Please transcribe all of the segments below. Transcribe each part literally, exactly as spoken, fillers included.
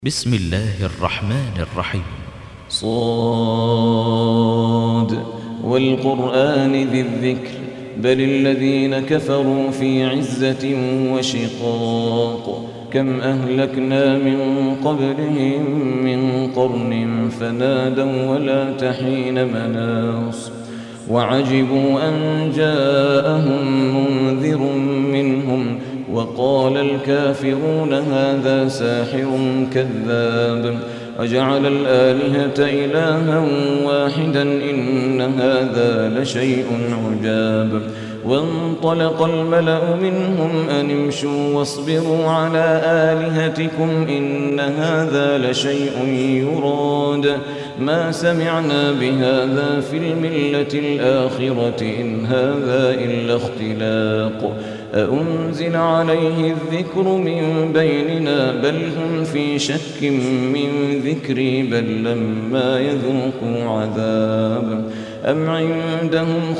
بسم الله الرحمن الرحيم. صاد والقرآن ذي الذكر بل الذين كفروا في عزة وشقاق كم أهلكنا من قبلهم من قرن فنادوا ولا تحين مناص وعجبوا أن جاءهم منذر منهم وقال الكافرون هذا ساحر كذاب وجعل الآلهة إلها واحدا إن هذا لشيء عجاب وانطلق الملأ منهم أن امشوا واصبروا على آلهتكم إن هذا لشيء يراد ما سمعنا بهذا في الملة الآخرة إن هذا إلا اختلاق أأنزل عليه الذكر من بيننا بل هم في شك من ذكري بل لما يذوقوا عذاب أم عندهم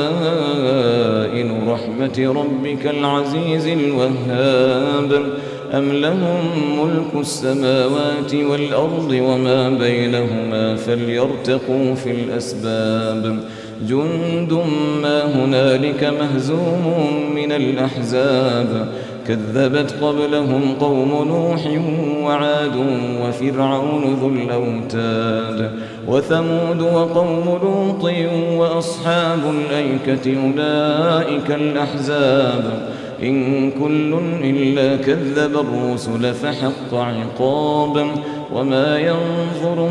خزائن رحمة ربك العزيز الوهاب أم لهم ملك السماوات والأرض وما بينهما فليرتقوا في الأسباب جند ما هنالك مهزوم من الأحزاب كذبت قبلهم قوم نوح وعاد وفرعون ذو الأوتاد وثمود وقوم لوط وأصحاب الأيكة أولئك الأحزاب إن كل إلا كذب الرسل فحق عقاب وما ينظر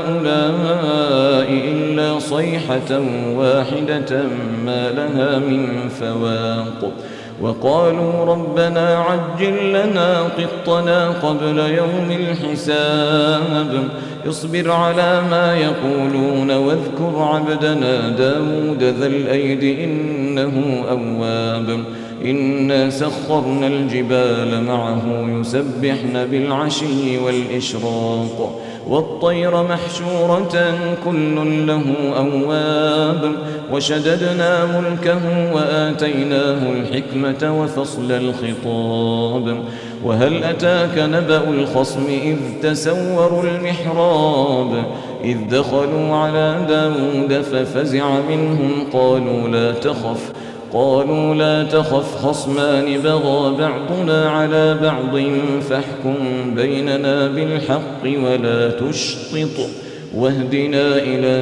هؤلاء إلا صيحة واحدة ما لها من فواق وقالوا ربنا عجل لنا قطنا قبل يوم الحساب اصبر على ما يقولون واذكر عبدنا داود ذا الأيد إنه أواب إنا سخرنا الجبال معه يسبحن بالعشي والإشراق والطير محشورة كل له أواب وشددنا ملكه وآتيناه الحكمة وفصل الخطاب وهل أتاك نبأ الخصم إذ تسوروا المحراب إذ دخلوا على داود ففزع منهم قالوا لا تخف قالوا لا تخف خصمان بغى بعضنا على بعض فاحكم بيننا بالحق ولا تشطط واهدنا إلى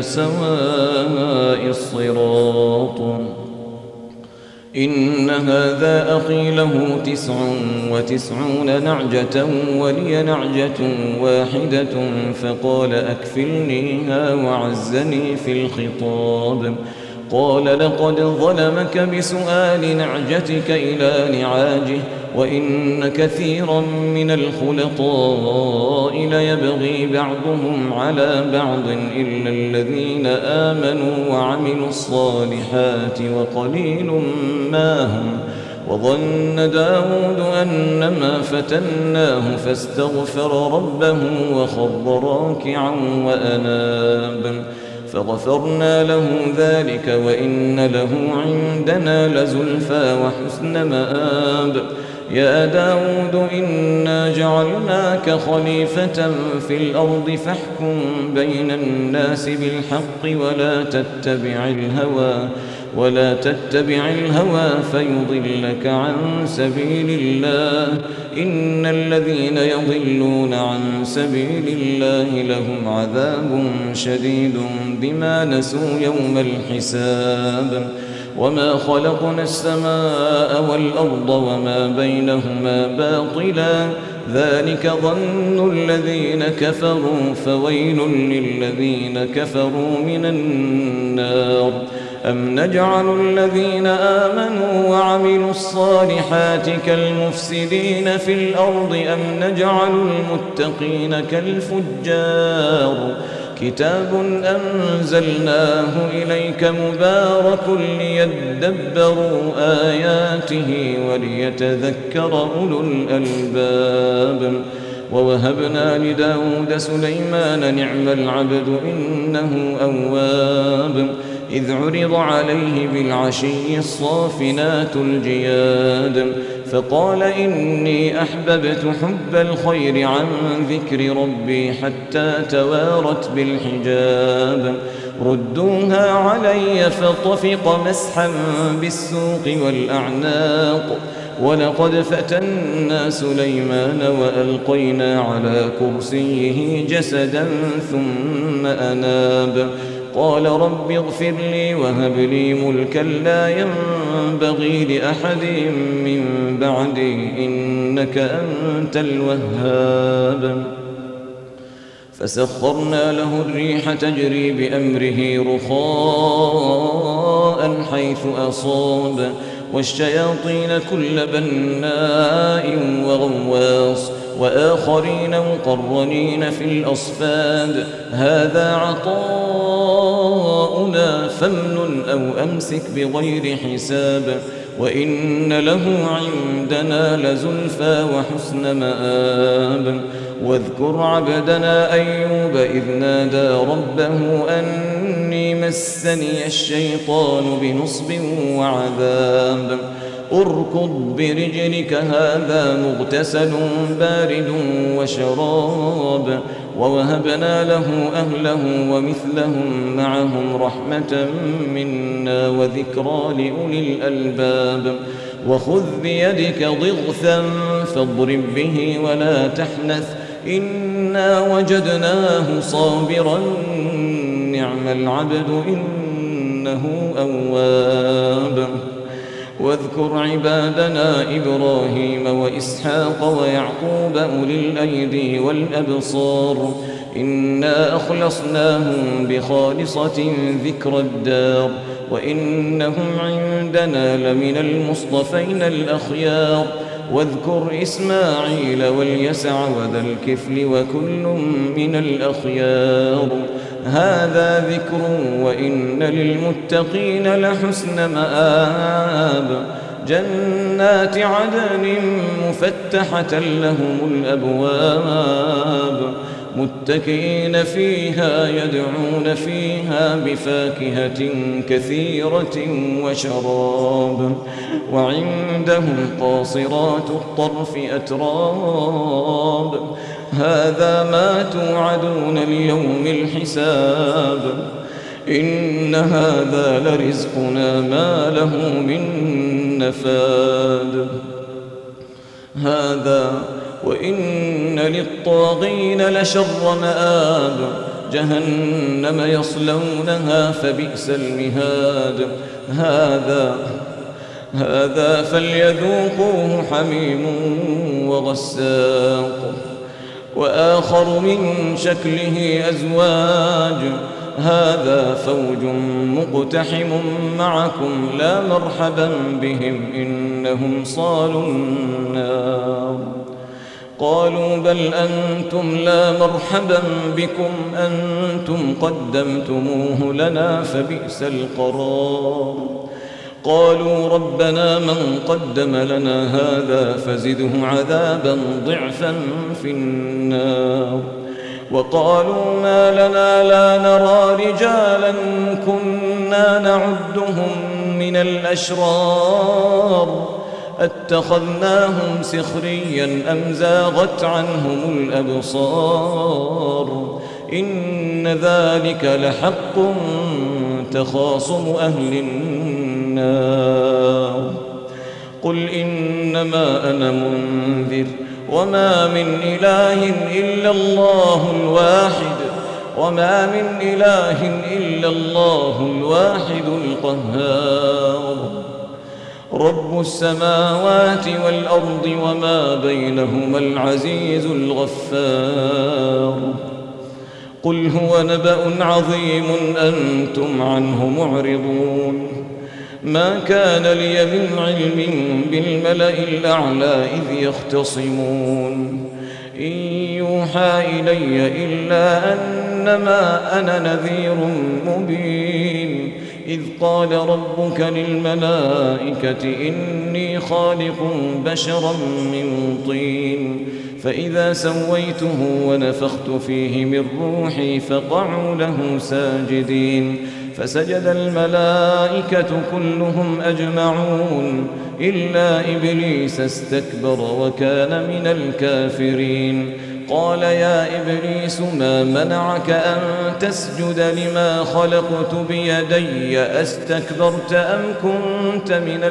سواء الصراط إن هذا أخي له تسع وتسعون نعجة ولي نعجة واحدة فقال أكفلنيها وعزني في الخطاب قال لقد ظلمك بسؤال نعجتك إلى نعاجه وإن كثيرا من الخلطاء ليبغي بعضهم على بعض إلا الذين آمنوا وعملوا الصالحات وقليل ما هم وظن داود أنما فتناه فاستغفر ربه وخر راكعا وأناب فغفرنا له ذلك وإن له عندنا لزلفى وحسن مآب يا داود إنا جعلناك خليفة في الأرض فاحكم بين الناس بالحق ولا تتبع الهوى ولا تتبع الهوى فيضلك عن سبيل الله إن الذين يضلون عن سبيل الله لهم عذاب شديد بما نسوا يوم الحساب وما خلقنا السماء والأرض وما بينهما باطلا ذلك ظن الذين كفروا فويل للذين كفروا من النار أم نجعل الذين آمنوا وعملوا الصالحات كالمفسدين في الأرض أم نجعل المتقين كالفجار كتاب أنزلناه إليك مبارك ليدبروا آياته وليتذكر أولو الألباب ووهبنا لداود سليمان نعم العبد إنه أواب إذ عرض عليه بالعشي الصافنات الجياد فقال إني أحببت حب الخير عن ذكر ربي حتى توارت بالحجاب ردوها علي فطفق مسحا بالسوق والأعناق ولقد فتنا سليمان وألقينا على كرسيه جسدا ثم أناب قال رب اغفر لي وهب لي ملكا لا ينبغي لأحد من بعدي إنك أنت الوهاب فسخرنا له الريح تجري بأمره رخاء حيث أصاب والشياطين كل بناء وغواص وآخرين مقرنين في الأصفاد هذا عطاؤنا فامنن أو أمسك بغير حساب وإن له عندنا لزلفى وحسن مآب واذكر عبدنا أيوب إذ نادى ربه أني مسني الشيطان بنصب وعذاب اركض برجلك هذا مغتسل بارد وشراب ووهبنا له أهله ومثلهم معهم رحمة منا وذكرى لأولي الألباب وخذ بيدك ضغثا فاضرب به ولا تحنث إنا وجدناه صابرا نعم العبد إنه أواب واذكر عبادنا إبراهيم وإسحاق ويعقوب أولي الأيدي والأبصار إنا أخلصناهم بخالصة ذكر الدار وإنهم عندنا لمن المصطفين الأخيار واذكر إسماعيل واليسع وذا الكفل وكل من الأخيار هذا ذكر وإن للمتقين لحسن مآب جنات عدن مفتحة لهم الأبواب متكئين فيها يدعون فيها بفاكهة كثيرة وشراب وعندهم قاصرات الطرف أتراب هذا ما توعدون ليوم الحساب إن هذا لرزقنا ما له من نفاد هذا وإن للطاغين لشر مآب جهنم يصلونها فبئس المهاد هذا هذا فليذوقوه حميم وغساق وآخر من شكله أزواج هذا فوج مقتحم معكم لا مرحبا بهم إنهم صالوا النار قالوا بل أنتم لا مرحبا بكم أنتم قدمتموه لنا فبئس القرار قالوا ربنا من قدم لنا هذا فزده عذابا ضعفا في النار وقالوا ما لنا لا نرى رجالا كنا نعدهم من الأشرار اتخذناهم سخريا أم زاغت عنهم الأبصار إن ذلك لحق تخاصم أهل النار قل إنما أنا منذر وما من إله إلا الله الواحد وما من إله إلا الله الواحد القهار رب السماوات والأرض وما بينهما العزيز الغفار قل هو نبأ عظيم أنتم عنه معرضون ما كان لي من علم بالملأ الأعلى إذ يختصمون إن يوحى إلي إلا أنما أنا نذير مبين إذ قال ربك للملائكة إني خالق بشرا من طين فإذا سويته ونفخت فيه من روحي فقعوا له ساجدين فسجد الملائكة كلهم أجمعون إلا إبليس استكبر وكان من الكافرين. قال يا إبليس ما منعك أن تسجد لما خلقت بيدي أستكبرت أم كنت من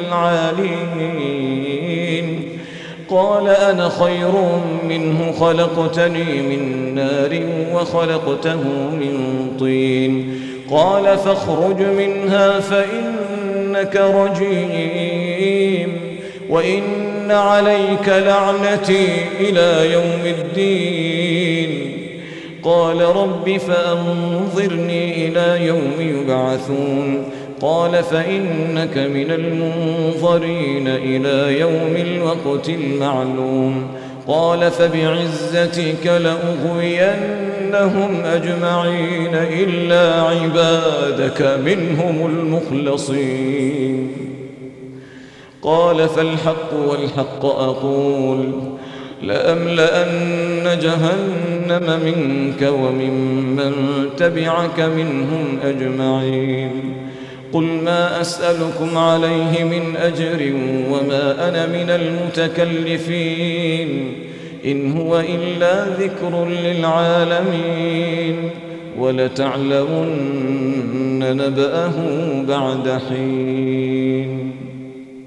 العالين؟ قال أنا خير منه خلقتني من نار وخلقته من طين. قال فاخرج منها فإنك رجيم وإن عليك لعنتي إلى يوم الدين. قال رب فأنظرني إلى يوم يبعثون. قال فإنك من المنظرين إلى يوم الوقت المعلوم. قال فبعزتك لأغوينهم أجمعين إلا عبادك منهم المخلصين. قال فالحق والحق أقول لأملأن جهنم منك وممن تبعك منهم أجمعين. قل ما أسألكم عليه من أجر وما أنا من المتكلفين إن هو إلا ذكر للعالمين ولتعلمن نبأه بعد حين.